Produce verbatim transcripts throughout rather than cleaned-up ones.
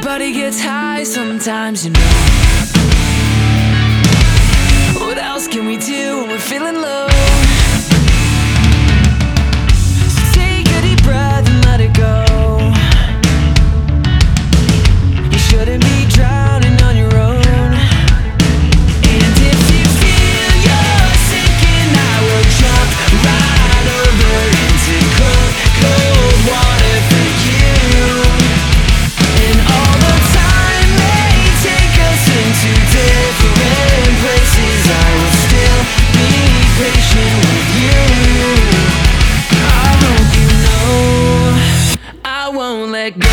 Everybody gets high sometimes, you know. What else can we do when we're feeling low? So take a deep breath and let it go. You shouldn't be drowning on your own. And if you feel you're sinking, I will jump right over into cold, cold water for you. And although time may take us into different places, I will still be patient with you. I hope you know I won't let go.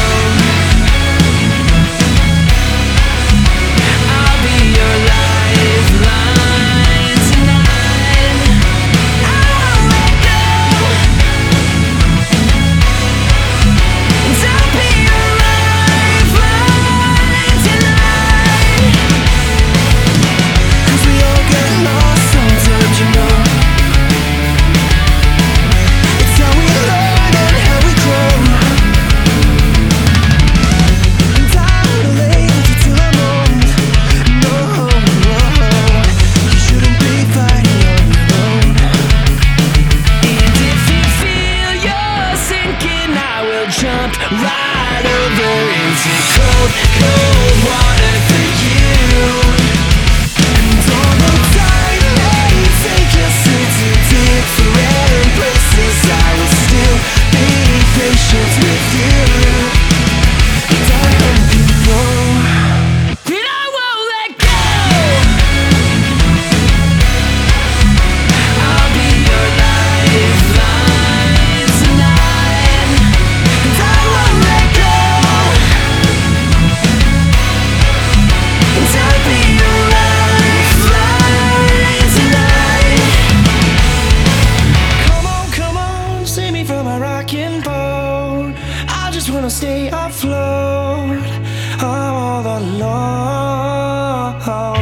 I'll be your lifeline tonight. I won't let go. And I'll be your lifeline tonight. 'Cause we all get lost sometimes, you know. It's how we learn and how we grow. And I will lay with you till I'm old. No, no, you shouldn't be fighting on your own. And if you feel you're sinking, I will jump right over into cold, cold water for you. And although time may take us into different places, I will still be patient with you. And I hope you know that I won't let go. I'll be your lifeline tonight. And I won't let go. And I'll be your lifeline tonight. Come on, come on, save me from a rocking boat. I just wanna stay afloat all alone.